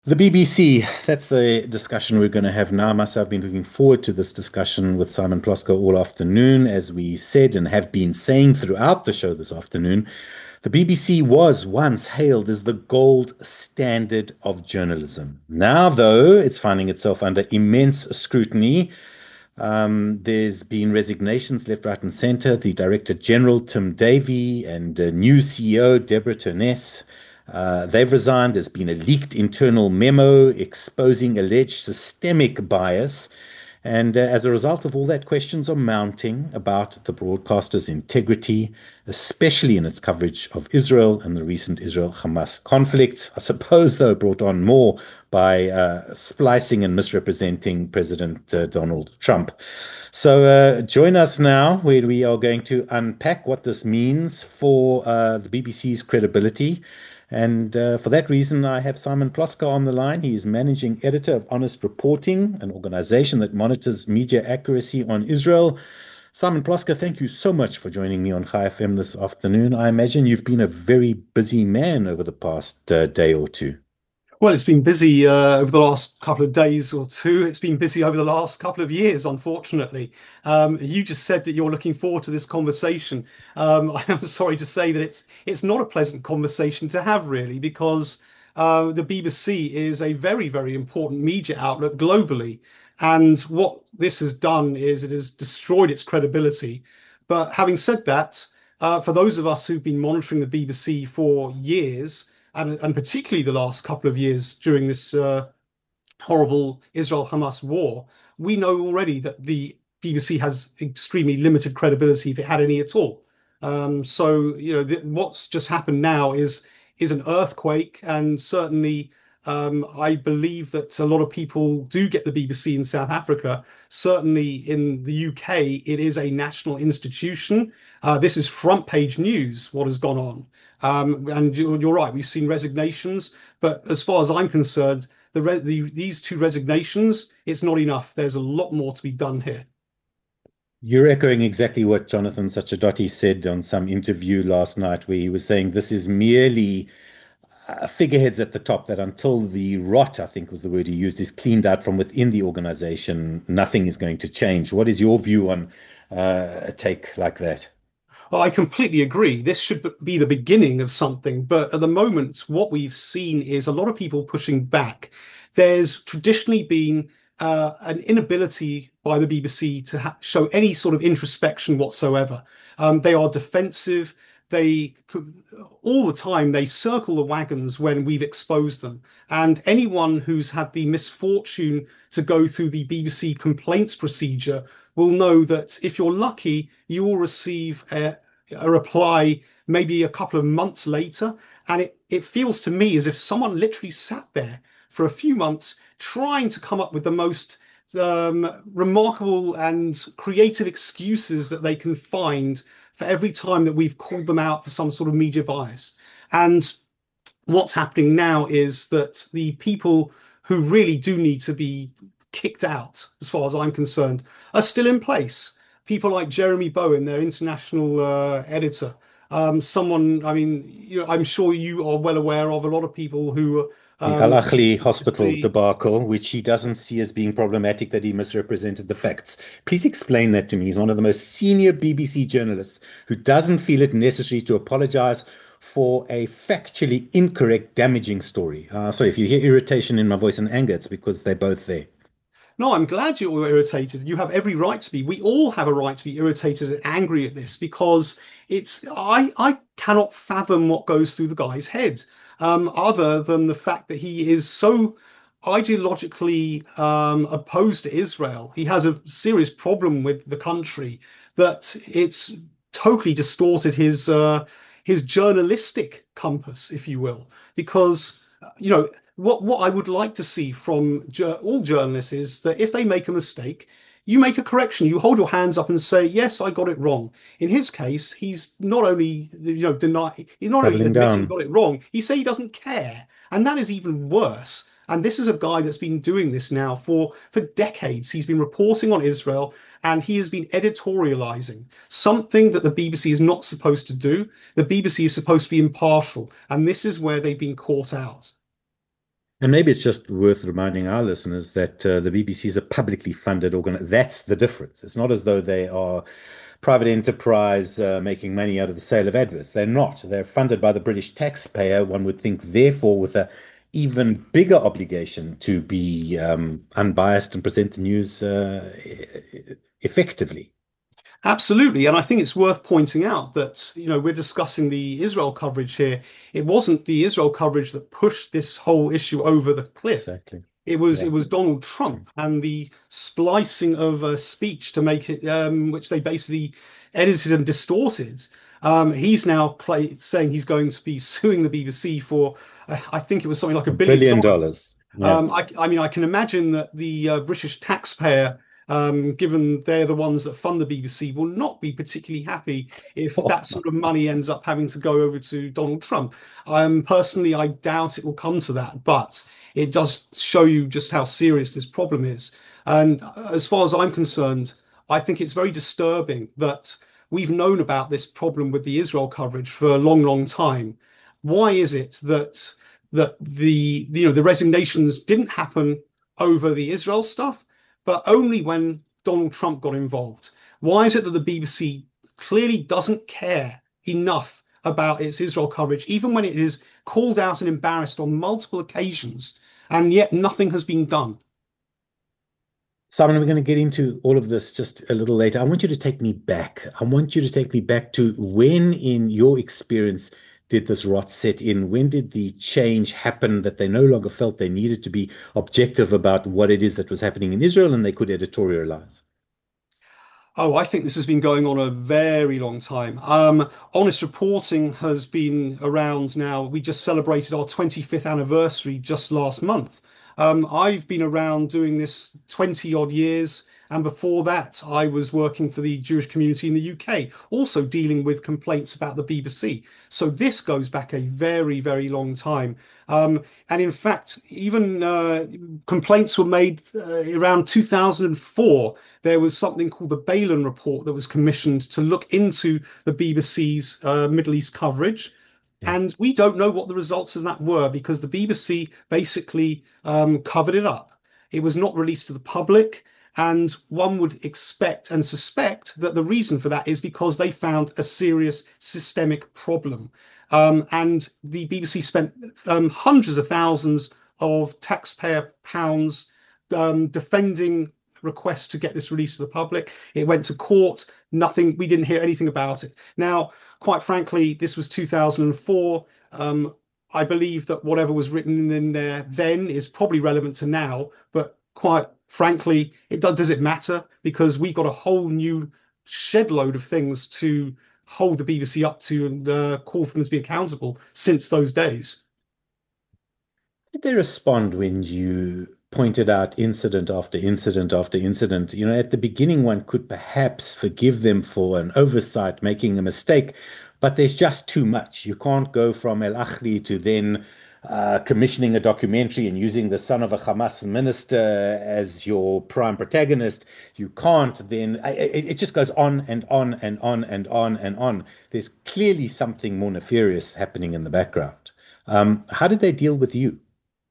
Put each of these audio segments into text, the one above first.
The BBC, that's the discussion we're going to have now. Myself, I've been looking forward to this discussion with Simon Plosker all afternoon. As we said and have been saying throughout the show this afternoon, the BBC was once hailed as the gold standard of journalism. Now, though, it's finding itself under immense scrutiny. There's been resignations left, right, and center. The Director General, Tim Davie, and new CEO, Deborah Turness, they've resigned. There's been a leaked internal memo exposing alleged systemic bias. And as a result of all that, questions are mounting about the broadcaster's integrity, especially in its coverage of Israel and the recent Israel-Hamas conflict. I suppose, though, brought on more by splicing and misrepresenting President Donald Trump. So join us now, where we are going to unpack what this means for the BBC's credibility. And for that reason, I have Simon Plosker on the line. He is managing editor of Honest Reporting, an organization that monitors media accuracy on Israel. Simon Plosker, thank you so much for joining me on Chai FM this afternoon. I imagine you've been a very busy man over the past day or two. Well, it's been busy over the last couple of days or two. It's been busy over the last couple of years, unfortunately. You just said that you're looking forward to this conversation. I'm sorry to say that it's not a pleasant conversation to have, really, because the BBC is a very, very important media outlet globally. And what this has done is it has destroyed its credibility. But having said that, for those of us who've been monitoring the BBC for years, and particularly the last couple of years during this horrible Israel-Hamas war, we know already that the BBC has extremely limited credibility, if it had any at all. What's just happened now is an earthquake, and certainly I believe that a lot of people do get the BBC in South Africa. Certainly in the UK, it is a national institution. This is front page news, what has gone on. And you're right, we've seen resignations, but as far as I'm concerned, these two resignations, it's not enough. There's a lot more to be done here. You're echoing exactly what Jonathan Sachadoti said on some interview last night, where he was saying this is merely figureheads at the top, that until the rot, I think was the word he used, is cleaned out from within the organization, nothing is going to change. What is your view on a take like that? Well, I completely agree. This should be the beginning of something. But at the moment, what we've seen is a lot of people pushing back. There's traditionally been an inability by the BBC to show any sort of introspection whatsoever. They are defensive. They all the time they circle the wagons when we've exposed them. And anyone who's had the misfortune to go through the BBC complaints procedure will know that if you're lucky, you will receive a reply maybe a couple of months later. And it feels to me as if someone literally sat there for a few months trying to come up with the most remarkable and creative excuses that they can find for every time that we've called them out for some sort of media bias. And what's happening now is that the people who really do need to be kicked out, as far as I'm concerned, are still in place. People like Jeremy Bowen, their international editor, someone, I mean, I'm sure you are well aware of a lot of people who The Al Ahly to hospital see. debacle, which he doesn't see as being problematic, that he misrepresented the facts. Please explain that to me. He's one of the most senior BBC journalists who doesn't feel it necessary to apologize for a factually incorrect, damaging story. Sorry, if you hear irritation in my voice and anger, it's because they're both there. No, I'm glad you're irritated. You have every right to be. We all have a right to be irritated and angry at this because I cannot fathom what goes through the guy's head, other than the fact that he is so ideologically opposed to Israel. He has a serious problem with the country that it's totally distorted his journalistic compass, if you will, because what I would like to see from all journalists is that if they make a mistake, you make a correction. You hold your hands up and say, "Yes, I got it wrong." In his case, he's not only he's not only Doubling admitting he down. got it wrong. He say he doesn't care, and that is even worse. And this is a guy that's been doing this now for decades. He's been reporting on Israel, and he has been editorializing something that the BBC is not supposed to do. The BBC is supposed to be impartial, and this is where they've been caught out. And maybe it's just worth reminding our listeners that the BBC is a publicly funded organ. That's the difference. It's not as though they are private enterprise making money out of the sale of adverts. They're not. They're funded by the British taxpayer. One would think, therefore, with a even bigger obligation to be unbiased and present the news effectively. Absolutely. And I think it's worth pointing out that, we're discussing the Israel coverage here. It wasn't the Israel coverage that pushed this whole issue over the cliff. Exactly. It Yeah. was Donald Trump and the splicing of a speech to make it, which they basically edited and distorted. He's now saying he's going to be suing the BBC for, I think it was something like A $1 billion. billion dollars. Yeah. I mean, I can imagine that the British taxpayer, given they're the ones that fund the BBC, will not be particularly happy if that sort of money ends up having to go over to Donald Trump. Personally, I doubt it will come to that, but it does show you just how serious this problem is. And as far as I'm concerned, I think it's very disturbing that we've known about this problem with the Israel coverage for a long, long time. Why is it that the resignations didn't happen over the Israel stuff, but only when Donald Trump got involved? Why is it that the BBC clearly doesn't care enough about its Israel coverage, even when it is called out and embarrassed on multiple occasions, and yet nothing has been done? Simon, we're going to get into all of this just a little later. I want you to take me back. I want you to take me back to when, in your experience, did this rot set in? When did the change happen that they no longer felt they needed to be objective about what it is that was happening in Israel and they could editorialize? Oh, I think this has been going on a very long time. Honest Reporting has been around now. We just celebrated our 25th anniversary just last month. I've been around doing this 20 odd years. And before that, I was working for the Jewish community in the UK, also dealing with complaints about the BBC. So this goes back a very, very long time. And in fact, even complaints were made around 2004. There was something called the Balin Report that was commissioned to look into the BBC's Middle East coverage. Yeah. And we don't know what the results of that were because the BBC basically covered it up. It was not released to the public. And one would expect and suspect that the reason for that is because they found a serious systemic problem. And the BBC spent hundreds of thousands of taxpayer pounds defending requests to get this released to the public. It went to court. Nothing. We didn't hear anything about it. Now, quite frankly, this was 2004. I believe that whatever was written in there then is probably relevant to now, but quite frankly, does it matter? Because we got a whole new shed load of things to hold the BBC up to and call for them to be accountable since those days. Did they respond when you pointed out incident after incident after incident? You know, at the beginning, one could perhaps forgive them for an oversight, making a mistake, but there's just too much. You can't go from El Ahly to then commissioning a documentary and using the son of a Hamas minister as your prime protagonist. You can't then, it just goes on and on and on and on and on. There's clearly something more nefarious happening in the background. How did they deal with you?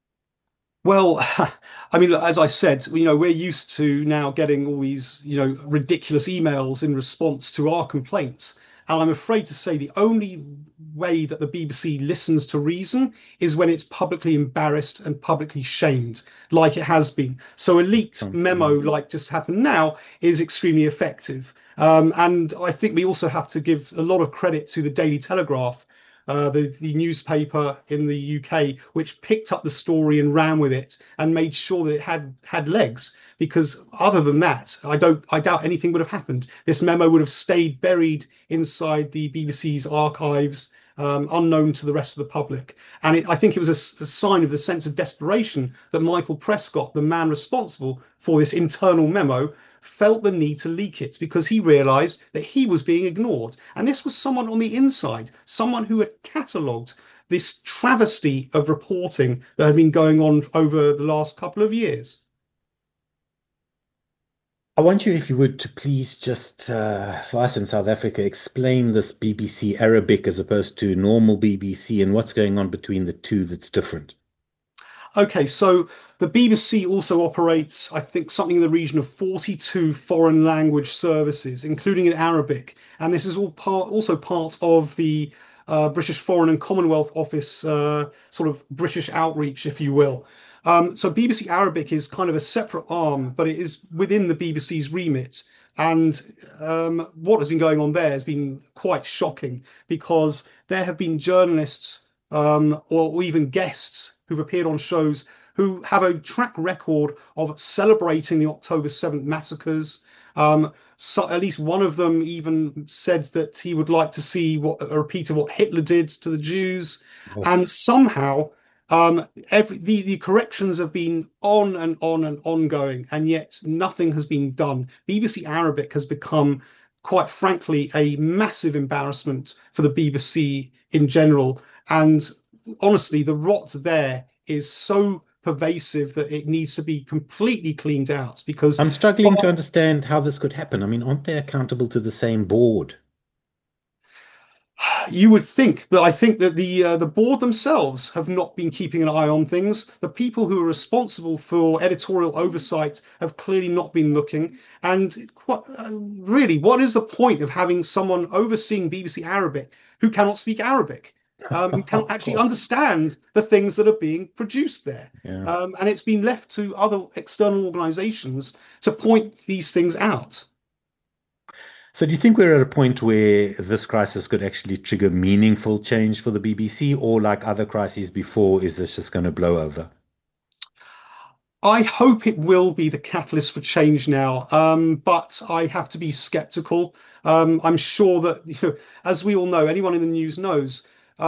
Well, I mean, as I said, we're used to now getting all these, ridiculous emails in response to our complaints. And I'm afraid to say the only way that the BBC listens to reason is when it's publicly embarrassed and publicly shamed, like it has been. So a leaked memo, like just happened now, is extremely effective. And I think we also have to give a lot of credit to the Daily Telegraph, the newspaper in the UK, which picked up the story and ran with it and made sure that it had legs. Because other than that, I doubt anything would have happened. This memo would have stayed buried inside the BBC's archives, unknown to the rest of the public. And I think it was a sign of the sense of desperation that Michael Prescott, the man responsible for this internal memo, felt the need to leak it because he realized that he was being ignored. And this was someone on the inside, someone who had catalogued this travesty of reporting that had been going on over the last couple of years. I want you, if you would, to please just, for us in South Africa, explain this BBC Arabic as opposed to normal BBC and what's going on between the two that's different. Okay, so the BBC also operates, I think, something in the region of 42 foreign language services, including in Arabic. And this is also part of the British Foreign and Commonwealth Office, sort of British outreach, if you will. So BBC Arabic is kind of a separate arm, but it is within the BBC's remit. And what has been going on there has been quite shocking because there have been journalists or even guests who've appeared on shows who have a track record of celebrating the October 7th massacres. So at least one of them even said that he would like to see a repeat of what Hitler did to the Jews. Oh. And somehow the corrections have been on and on and ongoing, and yet nothing has been done. BBC Arabic has become, quite frankly, a massive embarrassment for the BBC in general. And honestly, the rot there is so pervasive that it needs to be completely cleaned out because I'm struggling to understand how this could happen. I mean, aren't they accountable to the same board? you would think, but I think that the board themselves have not been keeping an eye on things. The people who are responsible for editorial oversight have clearly not been looking. And really, what is the point of having someone overseeing BBC Arabic who cannot speak Arabic? Who cannot Of actually course. understand the things that are being produced there. Yeah. And it's been left to other external organizations to point these things out. So do you think we're at a point where this crisis could actually trigger meaningful change for the BBC, or like other crises before, is this just going to blow over? I hope it will be the catalyst for change now, but I have to be skeptical. I'm sure that, as we all know, anyone in the news knows,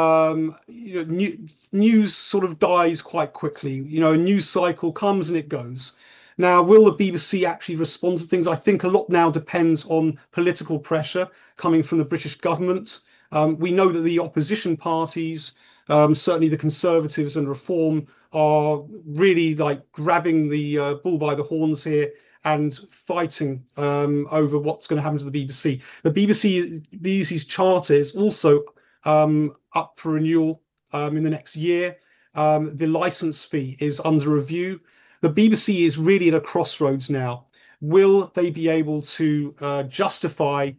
news sort of dies quite quickly. A news cycle comes and it goes. Now, will the BBC actually respond to things? I think a lot now depends on political pressure coming from the British government. We know that the opposition parties, certainly the Conservatives and Reform, are really like grabbing the bull by the horns here and fighting over what's going to happen to the BBC. The BBC's charter is also up for renewal in the next year. The license fee is under review. The BBC is really at a crossroads now. Will they be able to justify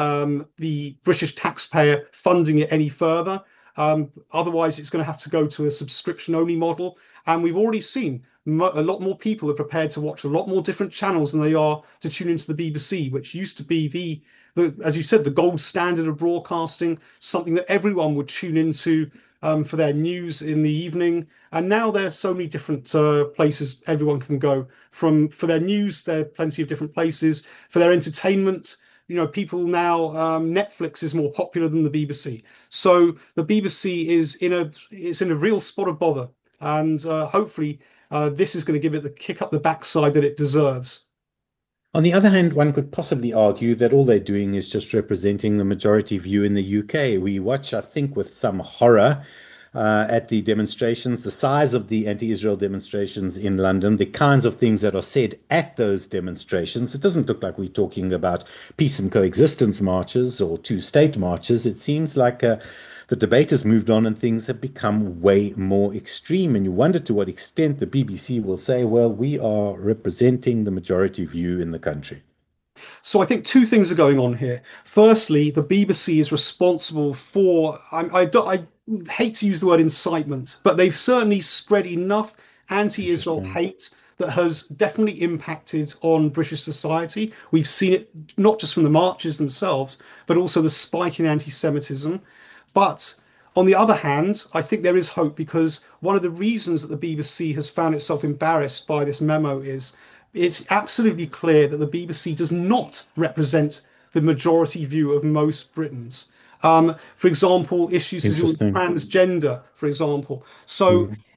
the British taxpayer funding it any further? Otherwise, it's going to have to go to a subscription-only model. And we've already seen a lot more people are prepared to watch a lot more different channels than they are to tune into the BBC, which used to be as you said, the gold standard of broadcasting, something that everyone would tune into for their news in the evening. And now there are so many different places everyone can go for their news. There are plenty of different places for their entertainment. People now, Netflix is more popular than the BBC. So the BBC is in a real spot of bother. And hopefully this is going to give it the kick up the backside that it deserves. On the other hand, one could possibly argue that all they're doing is just representing the majority view in the UK. We watch, I think, with some horror at the demonstrations, the size of the anti-Israel demonstrations in London, the kinds of things that are said at those demonstrations. It doesn't look like we're talking about peace and coexistence marches or two-state marches. It seems like the debate has moved on and things have become way more extreme. And you wonder to what extent the BBC will say, well, we are representing the majority view in the country. So I think two things are going on here. Firstly, the BBC is responsible for, I hate to use the word incitement, but they've certainly spread enough anti-Israel Interesting. hate that has definitely impacted on British society. We've seen it not just from the marches themselves, but also the spike in anti-Semitism. But on the other hand, I think there is hope because one of the reasons that the BBC has found itself embarrassed by this memo is it's absolutely clear that the BBC does not represent the majority view of most Britons. For example, issues to do with Interesting. transgender, for example. So Mm.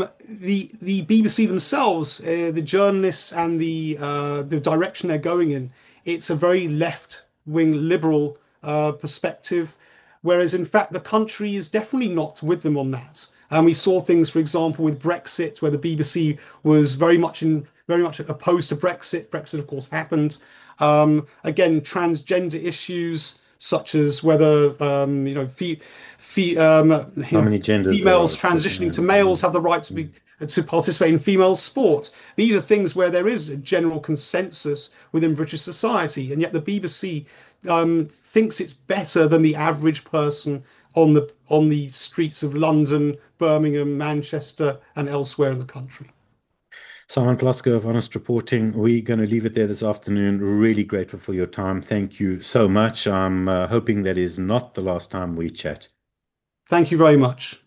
the BBC themselves, the journalists and the direction they're going in, it's a very left-wing liberal perspective, whereas in fact the country is definitely not with them on that. And we saw things, for example, with Brexit, where the BBC was very much opposed to Brexit. Brexit, of course, happened. Again, transgender issues such as whether How many genders there are, females etc. transitioning to males have the right to be to participate in female sport. These are things where there is a general consensus within British society, and yet the BBC thinks it's better than the average person on the streets of London, Birmingham, Manchester, and elsewhere in the country. Simon Plosker of Honest Reporting, we're going to leave it there this afternoon. Really grateful for your time. Thank you so much. I'm hoping that is not the last time we chat. Thank you very much.